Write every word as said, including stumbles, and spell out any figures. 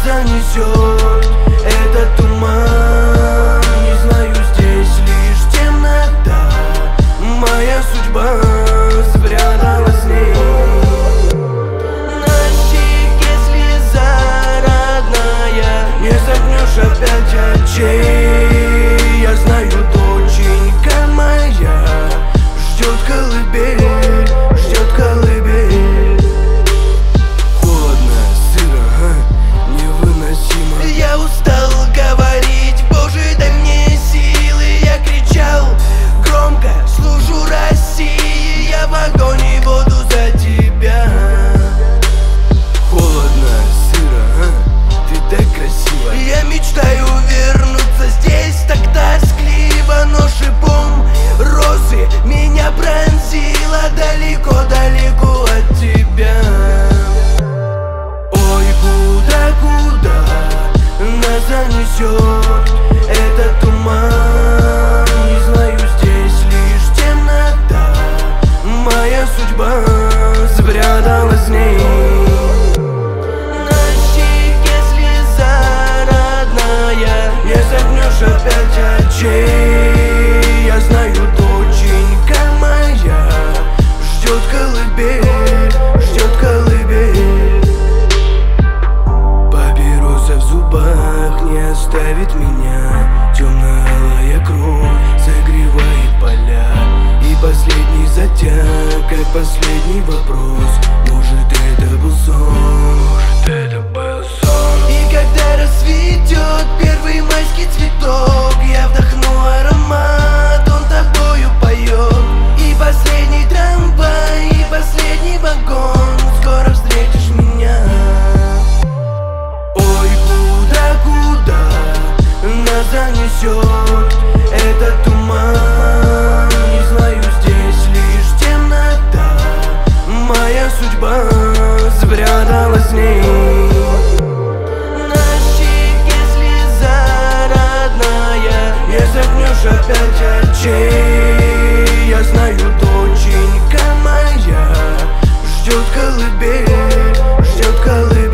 занесет этот туман. Не знаю, здесь лишь темнота, моя судьба спряталась в ней. На щеке слеза родная, не согнешь опять очей. Я знаю, доченька моя ждет колыбель, ждет колыбель. Холодно, сыро, невыносимо. Я устал говорить, Боже, дай мне силы. Я кричал громко, служу России, я в огонь и воду за тебя. Холодно, сыро, ты так красиво. Я мечтаю вернуться здесь, так тоскливо, но шипом розы меня пронзила далеко-далеко от тебя. Ой, куда-куда нас занесет этот туман. Не знаю, здесь лишь темнота, моя судьба спряталась в ней. На щеке слеза родная, не согнешь опять очей. Я знаю, доченька моя ждет колыбель, ждет колыбель. Папироса в зубах не оставит меня, темно-алая кровь согревает поля. И последний затяг, как последний вопрос: может, это был сон, может, это был сон. И когда расцветет первый майский цветок, я вдохну аромат, он тобою поет. И последний трамвай, и последний вагон, скоро встретишь меня. Ой, куда-куда нас занесет этот туман. Не знаю, здесь лишь темнота, моя судьба спряталась в ней. На щеке слеза родная, не согнешь опять очей. Я знаю, доченька моя ждет колыбель, ждет колыбель.